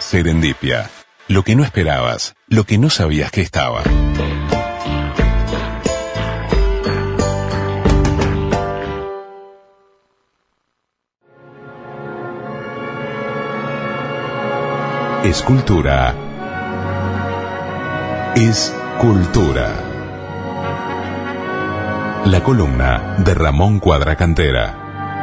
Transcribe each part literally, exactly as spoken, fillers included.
Serendipia. Lo que no esperabas, lo que no sabías que estaba. Escultura es cultura. La columna de Ramón Cuadra-Cantera.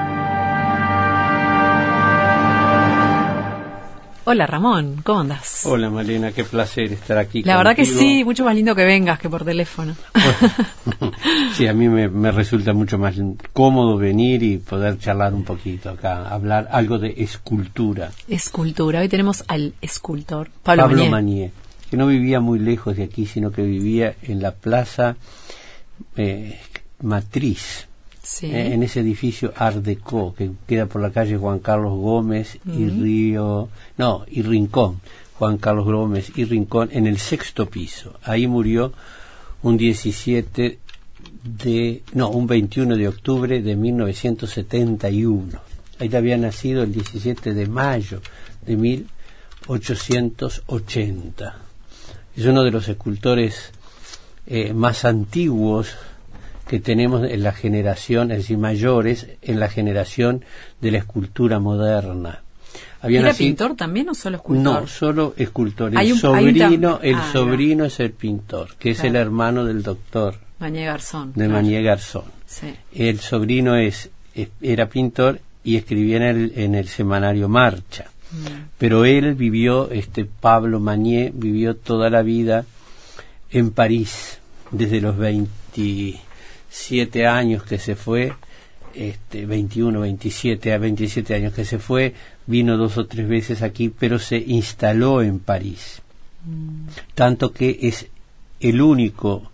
Hola Ramón, ¿cómo andás? Hola Malena, qué placer estar aquí La contigo. verdad que sí, mucho más lindo que vengas que por teléfono. Bueno, sí, a mí me, me resulta mucho más cómodo venir y poder charlar un poquito acá, hablar algo de escultura. Escultura, hoy tenemos al escultor Pablo, Pablo Mañé. Mañé, que no vivía muy lejos de aquí, sino que vivía en la plaza eh, Matriz. Sí. Eh, en ese edificio Art Deco que queda por la calle Juan Carlos Gómez y Mm. Río, no, y Rincón, Juan Carlos Gómez y Rincón, en el sexto piso. Ahí murió un diecisiete de, no, un veintiuno de octubre de mil novecientos setenta y uno. Ahí había nacido el diecisiete de mayo de mil ochocientos ochenta. Es uno de los escultores eh, más antiguos que tenemos en la generación, es decir, mayores, en la generación de la escultura moderna. Había ¿Era nacido, pintor también o solo escultor? No, solo escultor. El Hay un- sobrino, hay un- el ah, sobrino es el pintor, que es Claro. el hermano del doctor, Mañé Garzón. de claro. Mañé Garzón. Sí. El sobrino es, es- era pintor y escribía en el, en el semanario Marcha. Mm. Pero él vivió, este Pablo Mañé, vivió toda la vida en París, desde los veintisiete años que se fue, este, veintiuno, veintisiete a veintisiete años que se fue, vino dos o tres veces aquí, pero se instaló en París. Mm. Tanto que es el único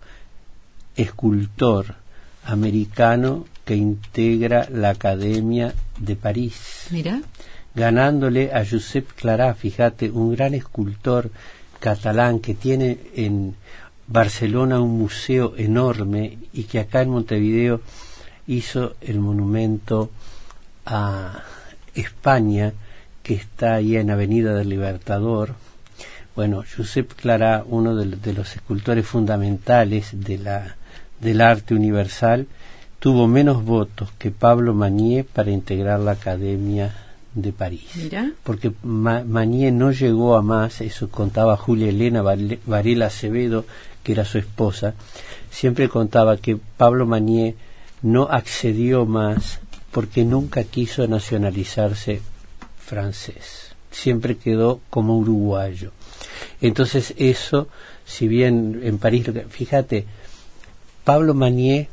escultor americano que integra la Academia de París, Mira, ganándole a Josep Clarà, fíjate, un gran escultor catalán que tiene en Barcelona un museo enorme y que acá en Montevideo hizo el monumento a España, que está ahí en Avenida del Libertador. Bueno, Josep Clarà, uno de, de los escultores fundamentales de la, del arte universal, tuvo menos votos que Pablo Mañé para integrar la Academia de París. mira. Porque Ma- Mañé no llegó a más, eso contaba Julia Elena Varela Varela Acevedo, que era su esposa, siempre contaba que Pablo Mañé no accedió más porque nunca quiso nacionalizarse francés, siempre quedó como uruguayo. Entonces eso, si bien en París, lo que- fíjate, Pablo Mañé,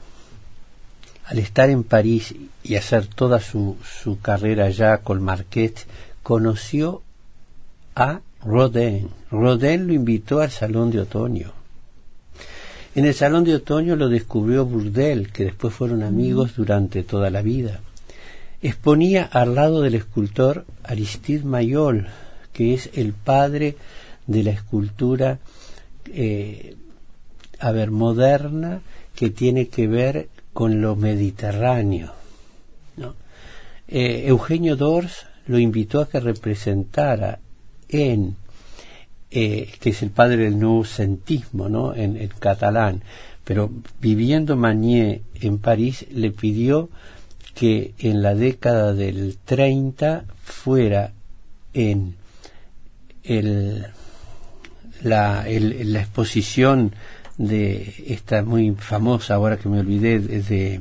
al estar en París y hacer toda su, su carrera allá con Marquet, conoció a Rodin. Rodin lo invitó al Salón de Otoño. En el Salón de Otoño lo descubrió Bourdelle, que después fueron amigos durante toda la vida. Exponía al lado del escultor Aristide Maillol, que es el padre de la escultura eh, a ver, moderna, que tiene que ver con lo mediterráneo, ¿no? Eh, Eugenio Dors lo invitó a que representara en eh, que es el padre del noucentismo, ¿no? En, en catalán, pero viviendo Mañé en París le pidió que en la década del treinta fuera en el, la, el, la exposición de esta muy famosa, ahora que me olvidé, de de,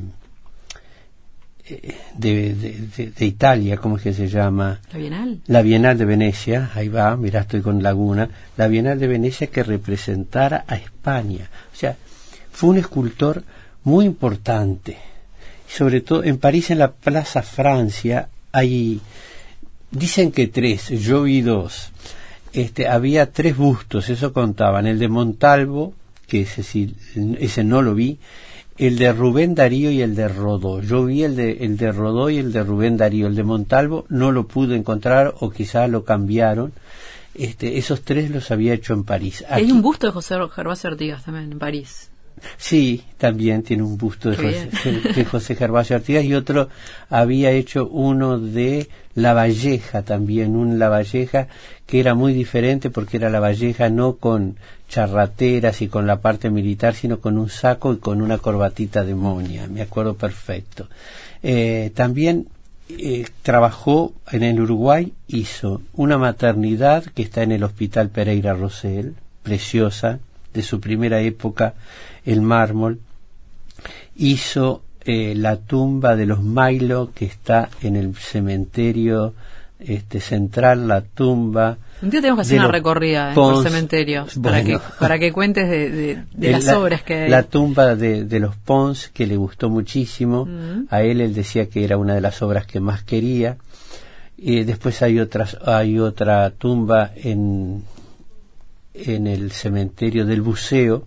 de, de, de, de Italia, ¿cómo es que se llama? ¿La Bienal? La Bienal de Venecia, ahí va, mirá, estoy con Laguna, la Bienal de Venecia que representara a España. O sea, fue un escultor muy importante. Sobre todo en París, en la Plaza Francia, hay, dicen que tres, yo vi dos. Este, había tres bustos, eso contaban, el de Montalvo, que ese, sí, ese no lo vi, el de Rubén Darío y el de Rodó. Yo vi el de, el de Rodó y el de Rubén Darío. El de Montalvo no lo pude encontrar o quizás lo cambiaron. Este, esos tres los había hecho en París. Hay Aquí, un busto de José Gervasio Artigas también en París. Sí, también tiene un busto de José, de José Gervasio Artigas, y otro había hecho uno de Lavalleja también, un Lavalleja que era muy diferente porque era Lavalleja no con charrateras y con la parte militar, sino con un saco y con una corbatita de moña, me acuerdo perfecto. Eh, también eh, trabajó en el Uruguay, hizo una maternidad que está en el Hospital Pereira Rosell, preciosa, de su primera época, el mármol. Hizo eh, la tumba de los Mailo, que está en el cementerio este central, la tumba. Un día tenemos que hacer una recorrida eh, por cementerios, para, bueno, que, para que cuentes de, de, de las la, obras que hay. La tumba de, de los Pons, que le gustó muchísimo. Mm. A él, él decía que era una de las obras que más quería. Y después hay otras, hay otra tumba en en el cementerio del Buceo,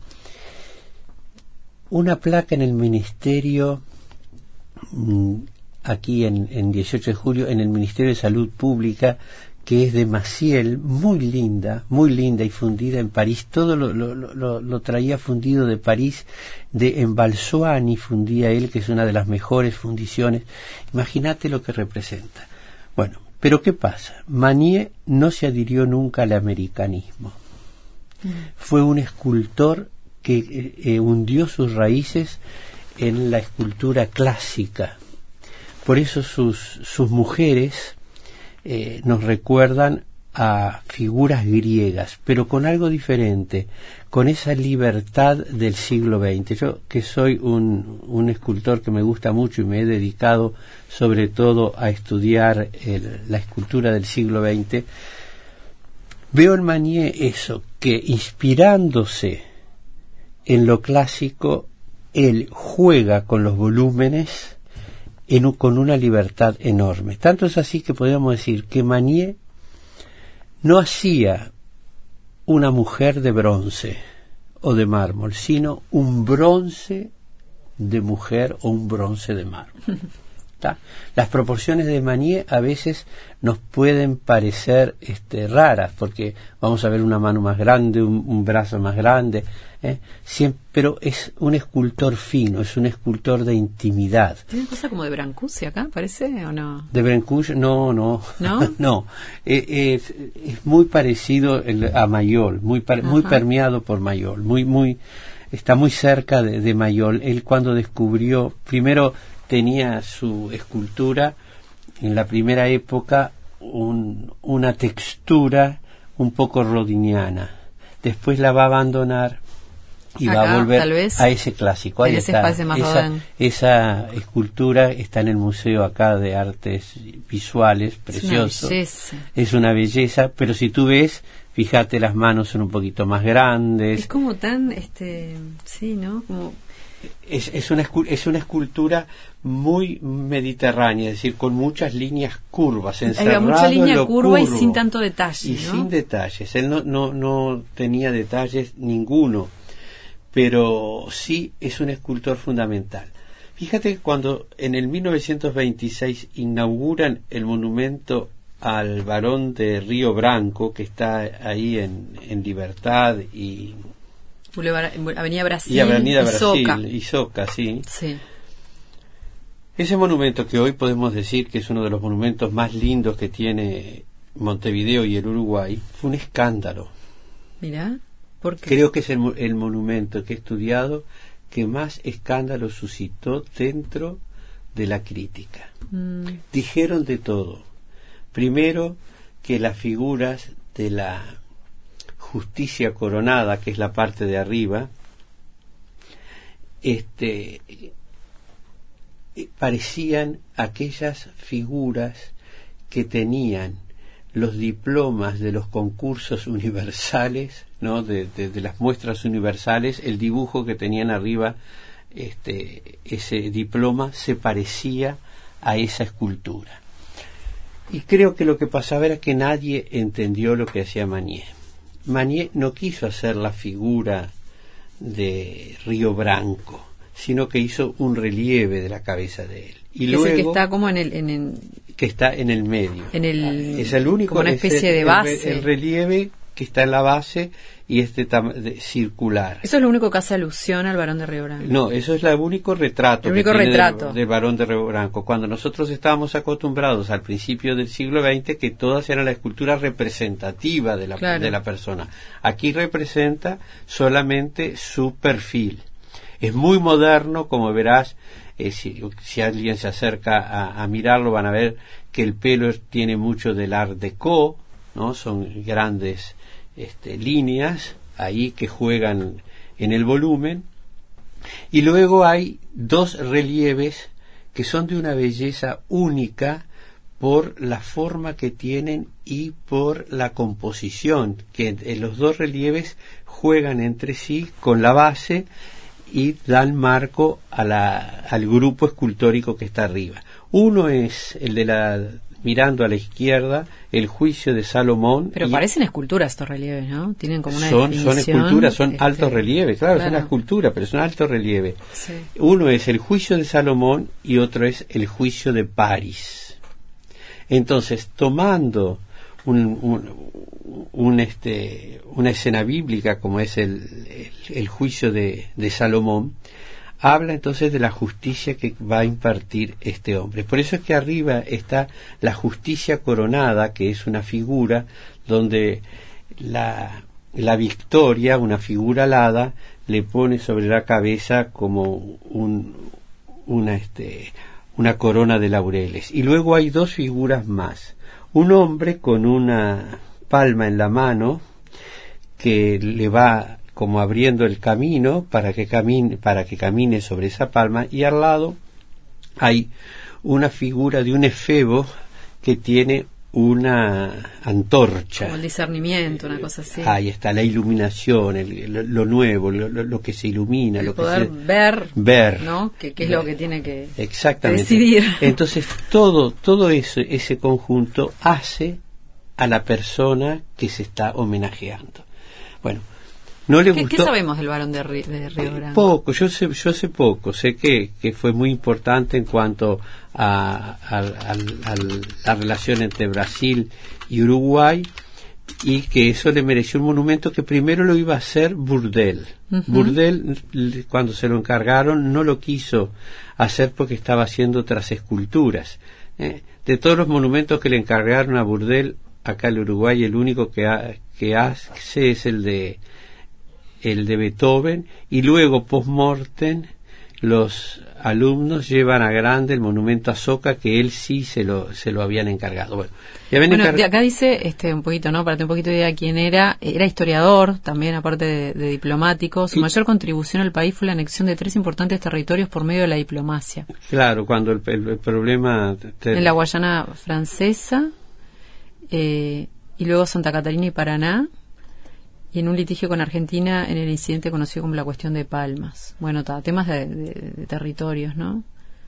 una placa en el ministerio, aquí en, en dieciocho de julio, en el Ministerio de Salud Pública, que es de Maciel, muy linda, muy linda y fundida en París. Todo lo, lo, lo, lo traía fundido de París, de en Balsoani fundía él, que es una de las mejores fundiciones. Imagínate lo que representa. Bueno, pero ¿qué pasa? Magnier no se adhirió nunca al americanismo. Fue un escultor que eh, hundió sus raíces en la escultura clásica. Por eso sus, sus mujeres eh, nos recuerdan a figuras griegas, pero con algo diferente, con esa libertad del siglo veinte. Yo, que soy un, un escultor que me gusta mucho y me he dedicado sobre todo a estudiar el, la escultura del siglo veinte, veo en Magnier eso, que inspirándose en lo clásico, él juega con los volúmenes en, con una libertad enorme. Tanto es así que podríamos decir que Magnier no hacía una mujer de bronce o de mármol, sino un bronce de mujer o un bronce de mármol. ¿Tá? Las proporciones de Magnier a veces nos pueden parecer este, raras, porque vamos a ver una mano más grande, un, un brazo más grande, ¿eh? Siempre, pero es un escultor fino, es un escultor de intimidad. ¿Tiene cosa como de Brancusi acá, parece, o no? De Brancusi, no, no, no, no. Eh, es, es muy parecido el, a Mayol, muy, muy permeado por Mayol, muy, muy, está muy cerca de, de Mayol. Él cuando descubrió, primero tenía su escultura en la primera época un, una textura un poco rodiniana. Después la va a abandonar y acá, va a volver a ese clásico. Ahí está. Esa, esa escultura está en el Museo acá de Artes Visuales, precioso. Es una belleza. Es una belleza, pero si tú ves, fíjate, las manos son un poquito más grandes. Es como tan, este, sí, ¿no? Como Es, es, una, es una escultura muy mediterránea, es decir, con muchas líneas curvas, encerrado mucha línea en lo curva curvo, y sin tanto detalle, y ¿no? sin detalles. Él no, no, no tenía detalles ninguno, pero sí es un escultor fundamental. Fíjate que cuando en el mil novecientos veintiséis inauguran el monumento al Barón de Río Branco, que está ahí en, en Libertad y Boulevard, Avenida Brasil y Avenida y Brasil Soca. y Soca, sí. Sí. Ese monumento, que hoy podemos decir que es uno de los monumentos más lindos que tiene Montevideo y el Uruguay, fue un escándalo. Mirá, ¿por qué? Creo que es el, el monumento que he estudiado que más escándalo suscitó dentro de la crítica. Mm. Dijeron de todo. Primero, que las figuras de la justicia coronada, que es la parte de arriba, este parecían aquellas figuras que tenían los diplomas de los concursos universales, ¿no? de, de, de las muestras universales. El dibujo que tenían arriba, este ese diploma, se parecía a esa escultura. Y creo que lo que pasaba era que nadie entendió lo que hacía Magnier. Magnier no quiso hacer la figura de Río Branco, sino que hizo un relieve de la cabeza de él. Y luego, es el que está como en el, en el que está en el medio. En el, es el único, como una especie el, de base. El, el relieve que está en la base, y este tam- de, circular. Eso es lo único que hace alusión al varón de Río Branco. No, eso es el único retrato, el único que tiene retrato. Del, del varón de Río Branco. Cuando nosotros estábamos acostumbrados al principio del siglo veinte que todas eran la escultura representativa de la, claro. de la persona. Aquí representa solamente su perfil. Es muy moderno, como verás. Eh, si, si alguien se acerca a, a mirarlo, van a ver que el pelo tiene mucho del Art Deco, ¿no? Son grandes este, líneas ahí que juegan en el volumen. Y luego hay dos relieves que son de una belleza única por la forma que tienen y por la composición, que eh, los dos relieves juegan entre sí con la base y dan marco a la, al grupo escultórico que está arriba. Uno es el de la, mirando a la izquierda, el Juicio de Salomón. Pero parecen esculturas estos relieves, ¿no? Tienen como una son, definición. Son esculturas, son este, altos relieves, claro, claro, es una escultura, pero son alto relieve. Sí. Uno es el Juicio de Salomón y otro es el Juicio de París. Entonces, tomando un, un, un este, una escena bíblica como es el, el, el juicio de, de Salomón, habla entonces de la justicia que va a impartir este hombre. Por eso es que arriba está la justicia coronada, que es una figura donde la, la victoria, una figura alada, le pone sobre la cabeza como un, una, este, una corona de laureles. Y luego hay dos figuras más. Un hombre con una palma en la mano que le va como abriendo el camino para que camine, para que camine sobre esa palma, y al lado hay una figura de un efebo que tiene una antorcha. Como el discernimiento, una cosa así. Ahí está, la iluminación, el, lo, lo nuevo, lo, lo, lo que se ilumina, el lo poder que se, ver, ver, ¿no? Que, que es ver. lo que tiene que, exactamente. que decidir. Entonces, todo, todo eso, ese conjunto hace a la persona que se está homenajeando. Bueno, no le ¿Qué, gustó. ¿Qué sabemos del varón de, Ri, de Río Branco? Poco, yo sé, yo sé poco. Sé que, que fue muy importante en cuanto a, a, a, a la relación entre Brasil y Uruguay, y que eso le mereció un monumento que primero lo iba a hacer Burdel. Uh-huh. Burdel, cuando se lo encargaron, no lo quiso hacer porque estaba haciendo otras esculturas. ¿eh? De todos los monumentos que le encargaron a Burdel, acá en Uruguay el único que, ha, que hace es el de el de Beethoven, y luego post-mortem los alumnos llevan a grande el monumento a Soca, que él sí se lo se lo habían encargado. Bueno, bueno encarg... de acá dice este un poquito, ¿no? Para tener un poquito de idea quién era. Era historiador, también aparte de, de diplomático. Su y... mayor contribución al país fue la anexión de tres importantes territorios por medio de la diplomacia. Claro, cuando el, el, el problema... Te... En la Guayana Francesa, eh, y luego Santa Catarina y Paraná, y en un litigio con Argentina en el incidente conocido como la cuestión de Palmas. Bueno, ta, temas de, de, de territorios, ¿no?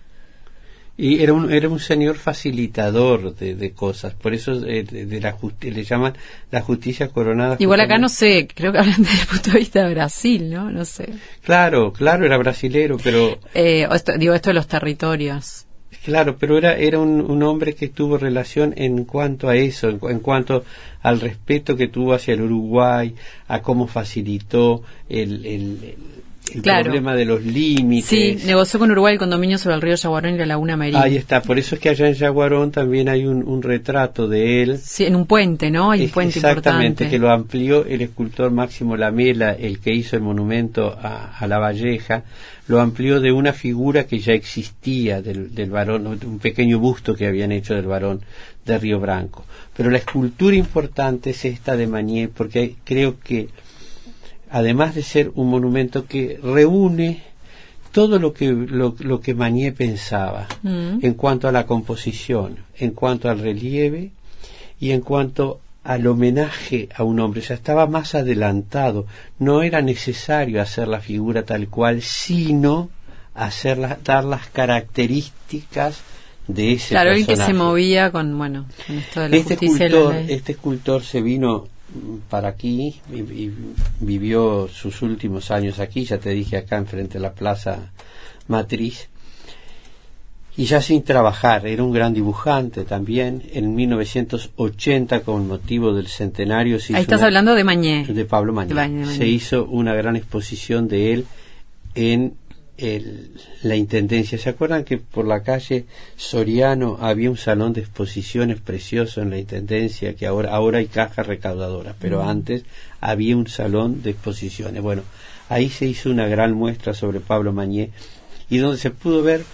Y era un era un señor facilitador de, de cosas, por eso eh, de, de la justi- le llaman la justicia coronada. Igual acá no sé, creo que hablan desde el punto de vista de Brasil, ¿no? No sé. Claro, claro, era brasilero, pero... Eh, esto, digo, esto de los territorios. Claro, pero era era un, un hombre que tuvo relación en cuanto a eso, en, en cuanto al respeto que tuvo hacia el Uruguay, a cómo facilitó el, el, el claro. problema de los límites. Sí, negoció con Uruguay el condominio sobre el río Yaguarón y la laguna Merín. Ahí está, por eso es que allá en Yaguarón también hay un, un retrato de él. Sí, en un puente, ¿no? Hay un puente exactamente, importante. Que lo amplió el escultor Máximo Lamela, el que hizo el monumento a, a La Valleja, lo amplió de una figura que ya existía del, del varón, un pequeño busto que habían hecho del varón de Río Branco. Pero la escultura importante es esta de Mañé, porque creo que además de ser un monumento que reúne todo lo que lo, lo que Mañé pensaba mm. en cuanto a la composición, en cuanto al relieve y en cuanto al homenaje a un hombre. Ya estaba más adelantado, no era necesario hacer la figura tal cual, sino hacerla, dar las características de ese claro, personaje. El que se movía con, bueno, con esto de la este justicia escultor, y la ley. Este escultor se vino para aquí y, y vivió sus últimos años aquí, ya te dije, acá enfrente de la Plaza Matriz, y ya sin trabajar. Era un gran dibujante también. En mil novecientos ochenta, con motivo del centenario, se Ahí hizo estás una, hablando de Mañé. de Pablo Mañé. De Mañé, de Mañé. Se hizo una gran exposición de él en el, la Intendencia. ¿Se acuerdan que por la calle Soriano había un salón de exposiciones precioso en la Intendencia? Que ahora, ahora hay caja recaudadora, pero mm. antes había un salón de exposiciones. Bueno, ahí se hizo una gran muestra sobre Pablo Mañé, y donde se pudo ver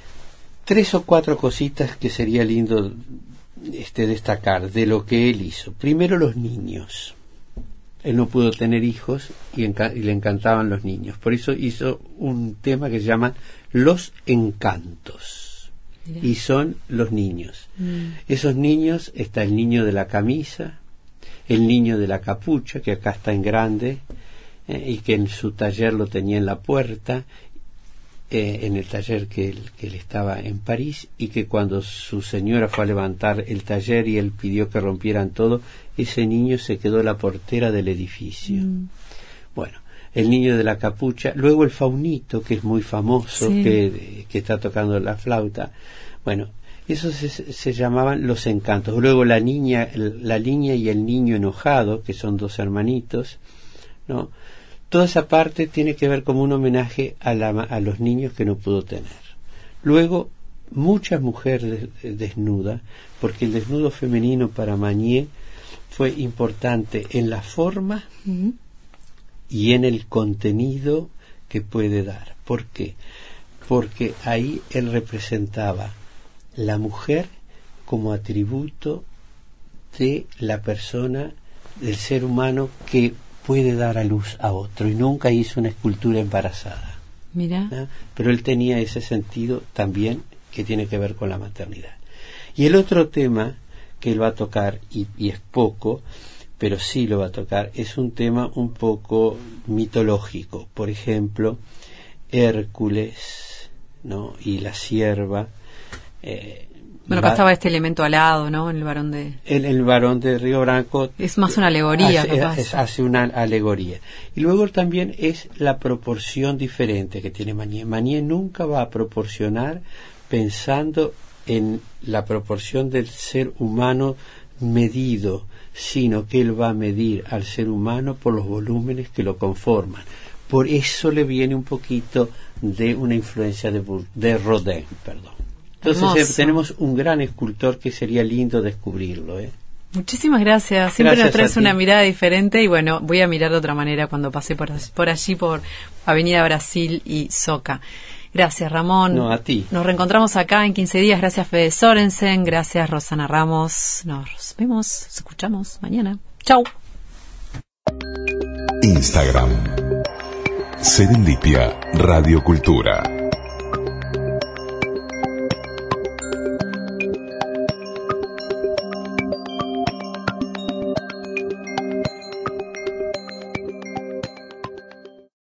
tres o cuatro cositas que sería lindo este, destacar de lo que él hizo. Primero, los niños. Él no pudo tener hijos y, enca- y le encantaban los niños. Por eso hizo un tema que se llama Los Encantos. Mirá. Y son los niños. Mm. Esos niños, está el niño de la camisa, el niño de la capucha, que acá está en grande, eh, y que en su taller lo tenía en la puerta, Eh, en el taller que él, que él estaba en París, y que cuando su señora fue a levantar el taller y él pidió que rompieran todo, ese niño se quedó a la portera del edificio. Mm. Bueno, el niño de la capucha, luego el faunito, que es muy famoso, sí. que, que está tocando la flauta. Bueno, esos se, se llamaban los encantos. Luego la niña, la niña y el niño enojado, que son dos hermanitos, ¿no? Toda esa parte tiene que ver como un homenaje a, la, a los niños que no pudo tener. Luego, muchas mujeres desnudas, porque el desnudo femenino para Mañé fue importante en la forma uh-huh. y en el contenido que puede dar. ¿Por qué? Porque ahí él representaba la mujer como atributo de la persona, del ser humano que puede dar a luz a otro, y nunca hizo una escultura embarazada. Mira. ¿no? Pero él tenía ese sentido también que tiene que ver con la maternidad. Y el otro tema que él va a tocar, y, y es poco, pero sí lo va a tocar, es un tema un poco mitológico. Por ejemplo, Hércules, ¿no? Y la sierva. Eh, Bueno, acá estaba este elemento alado, ¿no? En el varón de... El, el varón de Río Branco... Es más una alegoría, hace, capaz. Es, hace una alegoría. Y luego también es la proporción diferente que tiene Mañé. Mañé nunca va a proporcionar pensando en la proporción del ser humano medido, sino que él va a medir al ser humano por los volúmenes que lo conforman. Por eso le viene un poquito de una influencia de, de Rodin, perdón. Entonces eh, tenemos un gran escultor que sería lindo descubrirlo. ¿eh? Muchísimas gracias. Siempre gracias nos traes una mirada diferente, y bueno, voy a mirar de otra manera cuando pase por, por allí, por Avenida Brasil y Soca. Gracias, Ramón. No, a ti. Nos reencontramos acá en quince días. Gracias, Fede Sorensen. Gracias, Rosana Ramos. Nos vemos, nos escuchamos mañana. Chau. Instagram. Serendipia Radio Cultura.